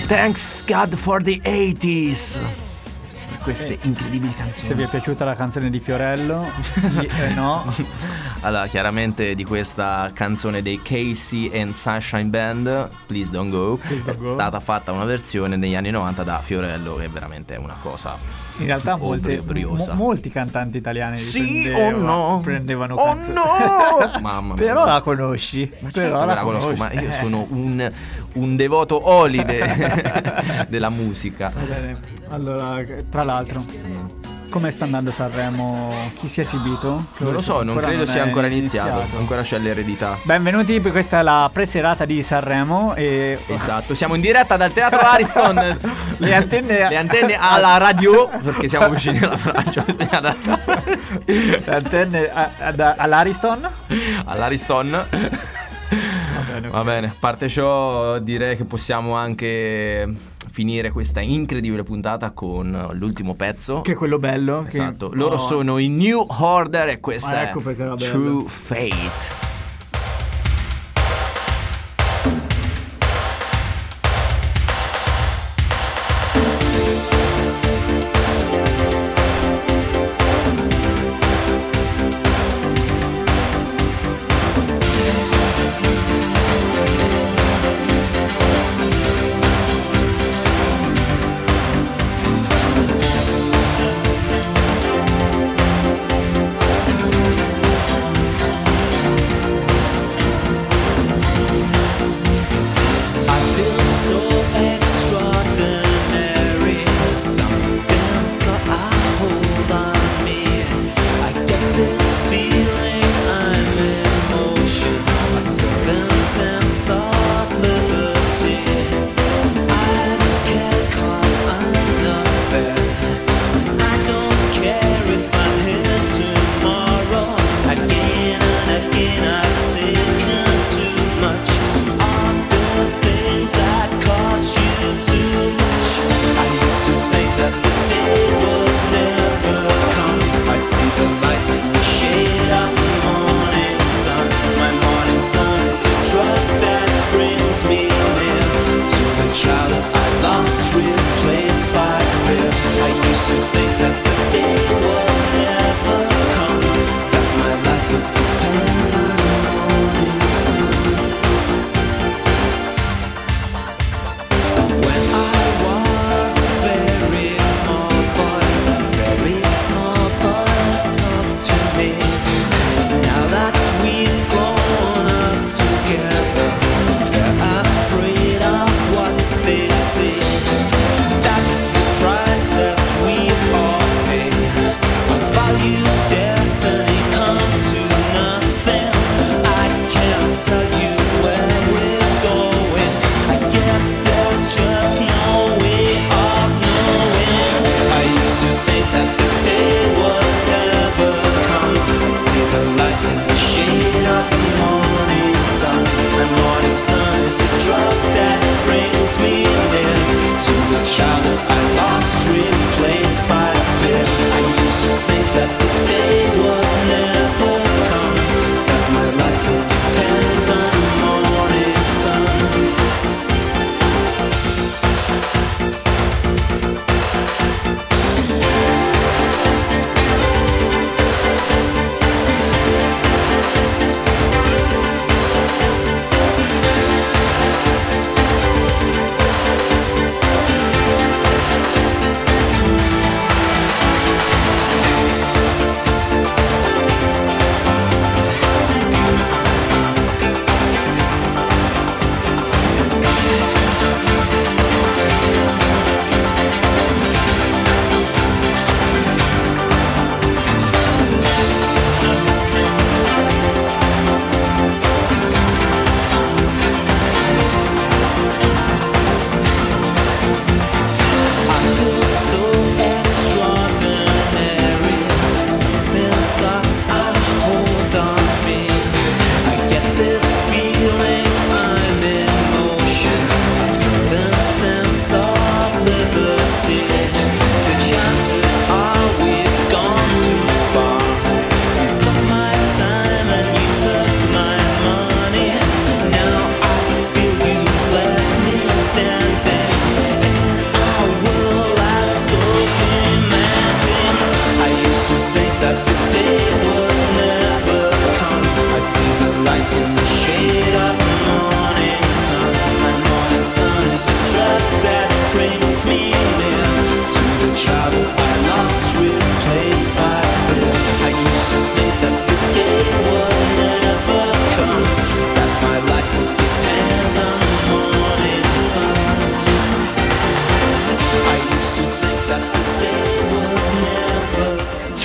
Thanks God for the 80s. Queste incredibili canzoni. Se vi è piaciuta la canzone di Fiorello, sì e no. Allora, chiaramente di questa canzone dei Casey and Sunshine Band, Please Don't Go, è stata fatta una versione negli anni 90 da Fiorello, che veramente è una cosa in realtà briosa. molti cantanti italiani prendevano oh canzoni. no mamma mia, però la conosci, però la conosco, ma io sono un devoto olide della musica. Va bene. Allora, tra l'altro, come sta andando Sanremo? Chi si è esibito? Non lo so, non credo sia ancora iniziato. Ancora c'è l'eredità. Benvenuti, questa è la preserata di Sanremo esatto, siamo in diretta dal Teatro Ariston. le antenne alla radio, perché siamo vicini alla Francia. Le antenne all'Ariston. Va bene, a parte ciò direi che possiamo anche finire questa incredibile puntata con l'ultimo pezzo, che è quello bello. Esatto, loro sono i New Order e questa ecco è True Fate.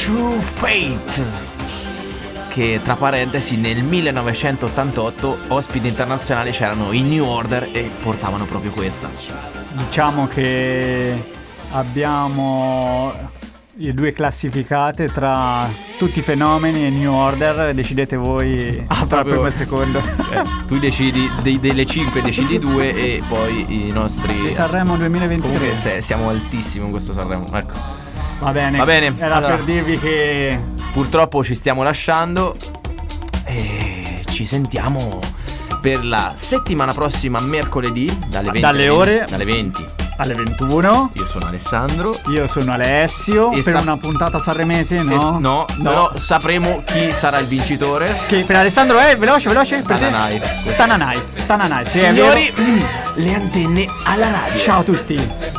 True Fate, che tra parentesi nel 1988 ospiti internazionali c'erano i New Order e portavano proprio questa. Diciamo che abbiamo le due classificate tra tutti i fenomeni e New Order, decidete voi tra proprio- il primo e il secondo. Tu decidi delle 5, decidi 2 e poi i nostri Sanremo 2023. Comunque siamo altissimo in questo Sanremo, ecco. Va bene. Va bene, Era allora. per dirvi che Purtroppo ci stiamo lasciando e ci sentiamo per la settimana prossima, mercoledì dalle 20 Dalle ore- dalle 20. alle 21 Io sono Alessandro. io sono Alessio E per sa- una puntata sanremese, no? No, però sapremo chi sarà il vincitore. Che per Alessandro è veloce per te. Tananai. Tananai, sì, è Signori, vero. le antenne alla radio. Ciao a tutti.